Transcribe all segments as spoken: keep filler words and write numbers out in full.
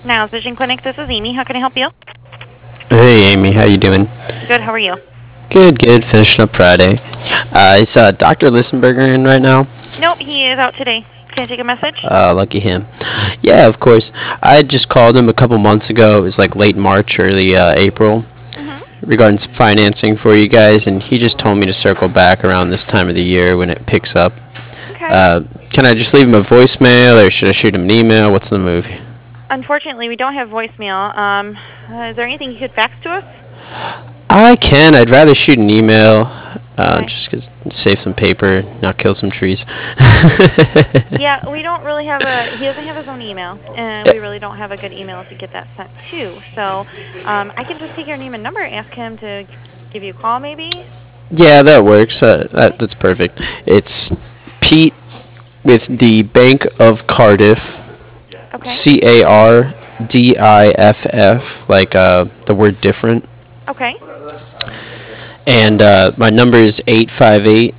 Niles Vision Clinic, this is Amy. How can I help you? Hey Amy, how you doing? Good, how are you? Good, good. Finishing up Friday. Uh, is uh, Doctor Listenberger in right now? Nope, he is out today. Can I take a message? Uh, lucky him. Yeah, of course. I had just called him a couple months ago. It was like late March, early uh, April, Mm-hmm. regarding some financing for you guys, and he just told me to circle back around this time of the year when it picks up. Okay. Uh, can I just leave him a voicemail, or should I shoot him an email? What's the move? Unfortunately, we don't have voicemail. Um, uh, is there anything you could fax to us? I can. I'd rather shoot an email, uh, Okay. just 'cause save some paper, not kill some trees. Yeah, we don't really have a, he doesn't have his own email, and we really don't have a good email to get that sent to. So um, I can just take your name and number and ask him to give you a call maybe? Yeah, that works. Uh, that, that's perfect. It's Pete with the Bank of Cardiff, Okay. C A R D I F F, like uh, the word different. Okay. And uh, my number is eight five eight,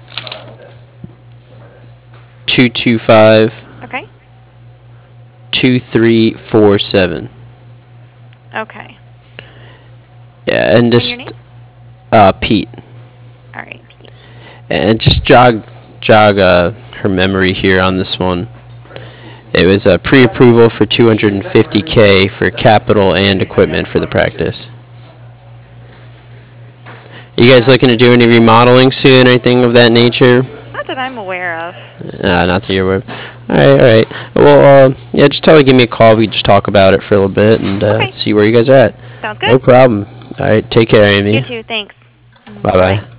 two two five, Okay. two three four seven. Okay. Yeah, and And your just name? uh, Pete. All right. And just jog jog uh, her memory here on this one. It was a pre-approval for two hundred fifty K for capital and equipment for the practice. You guys looking to do any remodeling soon, or anything of that nature? Not that I'm aware of. Uh, not that you're aware of. All right, all right. Well, uh, yeah, just tell her to give me a call. We can just talk about it for a little bit and uh, Okay. see where you guys are at. Sounds good. No problem. All right, take care, Amy. You too. Thanks. Bye-bye.